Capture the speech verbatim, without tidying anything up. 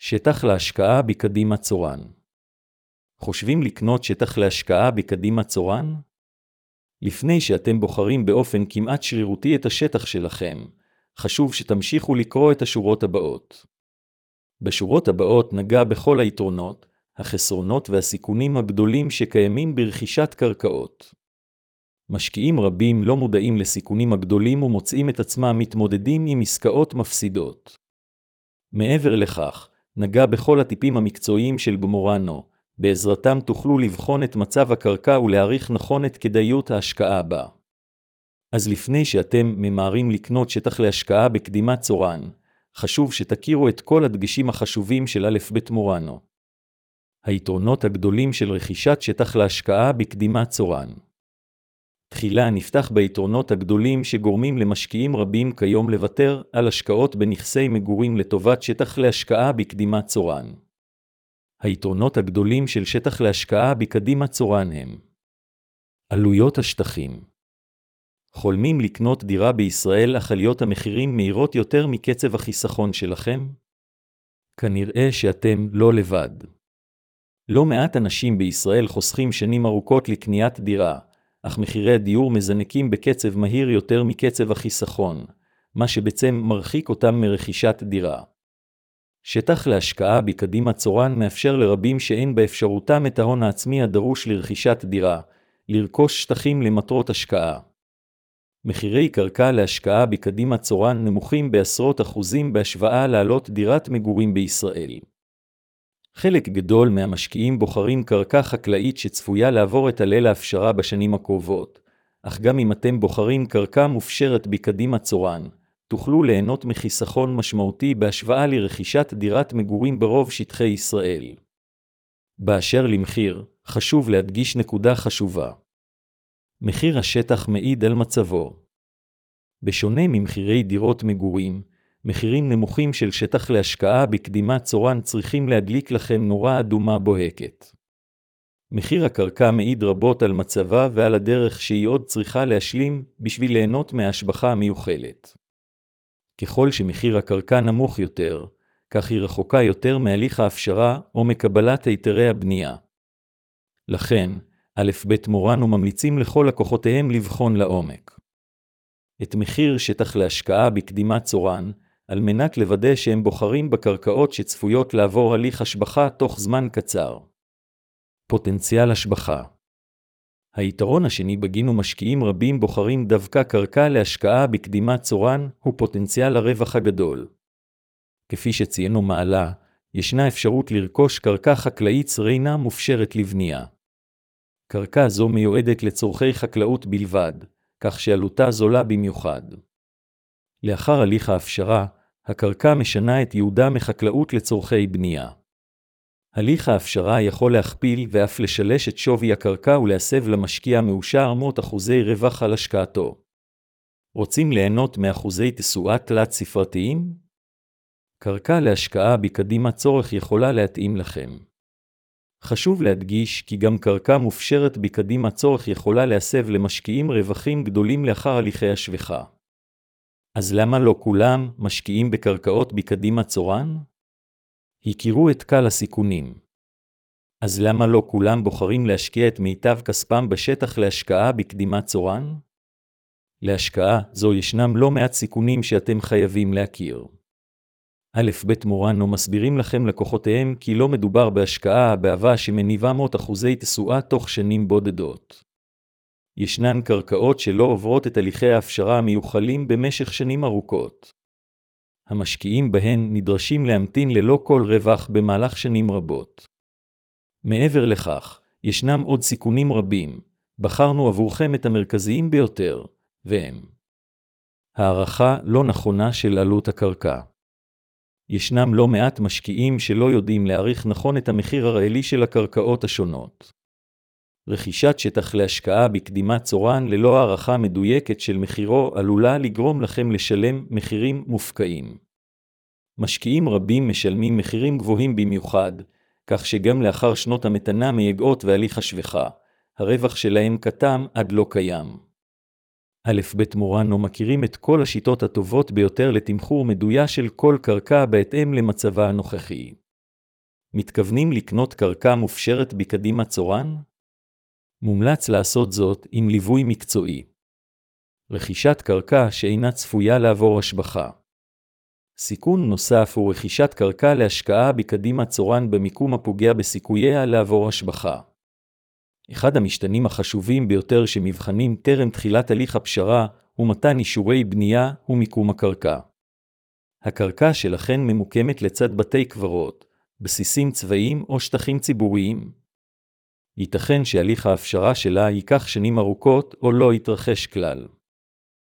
שטח להשקעה בקדימה צורן. חושבים לקנות שטח להשקעה בקדימה צורן? לפני שאתם בוחרים באופן כמעט שרירותי את השטח שלכם, חשוב שתמשיכו לקרוא את השורות הבאות. בשורות הבאות נגע בכל היתרונות, החסרונות והסיכונים הגדולים שקיימים ברכישת קרקעות. משקיעים רבים לא מודעים לסיכונים הגדולים ומוצאים את עצמם מתמודדים עם עסקאות מפסידות. מעבר לכך, נגע בכל הטיפים המקצועיים של במורנו, בעזרתם תוכלו לבחון את מצב הקרקע ולהעריך נכון את כדאיות ההשקעה בה. אז לפני שאתם ממהרים לקנות שטח להשקעה בקדימה צורן, חשוב שתכירו את כל הדגשים החשובים של א' ב' מורנו. היתרונות הגדולים של רכישת שטח להשקעה בקדימה צורן. תחילה נפתח ביתרונות הגדולים שגורמים למשקיעים רבים כיום לוותר על השקעות בנכסי מגורים לטובת שטח להשקעה בקדימה צורן. היתרונות הגדולים של שטח להשקעה בקדימה צורן הם: עלויות השטחים. חולמים לקנות דירה בישראל אך עליות המחירים מהירות יותר מקצב החיסכון שלכם? כנראה שאתם לא לבד. לא מעט אנשים בישראל חוסכים שנים ארוכות לקניית דירה, אך מחירי הדיור מזנקים בקצב מהיר יותר מקצב החיסכון, מה שבעצם מרחיק אותם מרכישת דירה. שטח להשקעה בקדימה צורן מאפשר לרבים שאין באפשרותם את ההון העצמי הדרוש לרכישת דירה, לרכוש שטחים למטרות השקעה. מחירי קרקע להשקעה בקדימה צורן נמוכים בעשרות אחוזים בהשוואה לעלות דירת מגורים בישראל. חלק גדול מהמשקיעים בוחרים קרקע חקלאית שצפויה לעבור את הליל ההפשרה בשנים הקרובות, אך גם אם אתם בוחרים קרקע מופשרת בקדימה צורן, תוכלו ליהנות מחיסכון משמעותי בהשוואה לרכישת דירת מגורים ברוב שטחי ישראל. באשר למחיר, חשוב להדגיש נקודה חשובה. מחיר השטח מעיד על מצבו. בשונה ממחירי דירות מגורים, מחירים נמוכים של שטח להשקעה בקדימה צורן צריכים להדליק לכם נורה אדומה בוהקת. מחיר הקרקע מעיד רבות על מצבה ועל הדרך שהיא עוד צריכה להשלים בשביל ליהנות מההשבחה המיוחלת. ככל שמחיר הקרקע נמוך יותר, כך היא רחוקה יותר מהליך ההפשרה או מקבלת היתרי הבנייה. לכן, א' ב' מורנו ממליצים לכל לקוחותיהם לבחון לעומק את מחיר שטח להשקעה בקדימה צורן, על מנת לוודא שהם בוחרים בקרקעות שצפויות לעבור הליך השבחה תוך זמן קצר. פוטנציאל השבחה. היתרון השני בגין ומשקיעים רבים בוחרים דווקא קרקע להשקעה בקדימה צורן הוא פוטנציאל הרווח הגדול. כפי שציינו מעלה, ישנה אפשרות לרכוש קרקע חקלאית שרינה מופשרת לבנייה. קרקע זו מיועדת לצורכי חקלאות בלבד, כך שעלותה זולה במיוחד. לאחר הליך ההפשרה, הקרקע משנה את ייעודה מחקלאות לצורכי בנייה. הליך ההפשרה יכול להכפיל ואף לשלש את שווי הקרקע ולהסב למשקיע מאושר מאות אחוזי רווח על השקעתו. רוצים ליהנות מאחוזי תשואה תלת ספרתיים? קרקע להשקעה בקדימה צורך יכולה להתאים לכם. חשוב להדגיש כי גם קרקע מופשרת בקדימה צורך יכולה להסב למשקיעים רווחים גדולים לאחר הליכי השבחה. אז למה לא כולם משקיעים בקרקעות בקדימה צורן? הכירו את קל הסיכונים. אז למה לא כולם בוחרים להשקיע את מיטב כספם בשטח להשקעה בקדימה צורן? להשקעה זו ישנם לא מעט סיכונים שאתם חייבים להכיר. א' ב' מורנו מסבירים לכם לקוחותיהם כי לא מדובר בהשקעה בעבה שמניבה מאות אחוזי תשואה תוך שנים בודדות. ישנן קרקעות שלא עוברות את הליכי ההפשרה המיוחלים במשך שנים ארוכות. המשקיעים בהן נדרשים להמתין ללא כל רווח במהלך שנים רבות. מעבר לכך, ישנם עוד סיכונים רבים. בחרנו עבורכם את המרכזיים ביותר, והם: הערכה לא נכונה של עלות הקרקע. ישנם לא מעט משקיעים שלא יודעים להעריך נכון את המחיר הריאלי של הקרקעות השונות. רכישת שטח להשקעה בקדימה צורן ללא הערכה מדויקת של מחירו עלולה לגרום לכם לשלם מחירים מופקעים. משקיעים רבים משלמים מחירים גבוהים במיוחד, כך שגם לאחר שנות המתנה מייגעות והליך השבחה, הרווח שלהם קטן עד לא קיים. א' ב' מורנו מכירים את כל השיטות הטובות ביותר לתמחור מדויק של כל קרקע בהתאם למצבה הנוכחי. מתכוונים לקנות קרקע מופשרת בקדימה צורן? מומלץ לעשות זאת עם ליווי מקצועי. רכישת קרקע שאינה צפויה לעבור השבחה. סיכון נוסף הוא רכישת קרקע להשקעה בקדימה צורן במיקום הפוגע בסיכוייה לעבור השבחה. אחד המשתנים החשובים ביותר שמבחנים טרם תחילת הליך הפשרה הוא מתן אישורי בנייה ומיקום הקרקע. הקרקע שלכן ממוקמת לצד בתי קברות, בסיסים צבאיים או שטחים ציבוריים. ייתכן שהליך ההפשרה שלה ייקח שנים ארוכות או לא יתרחש כלל.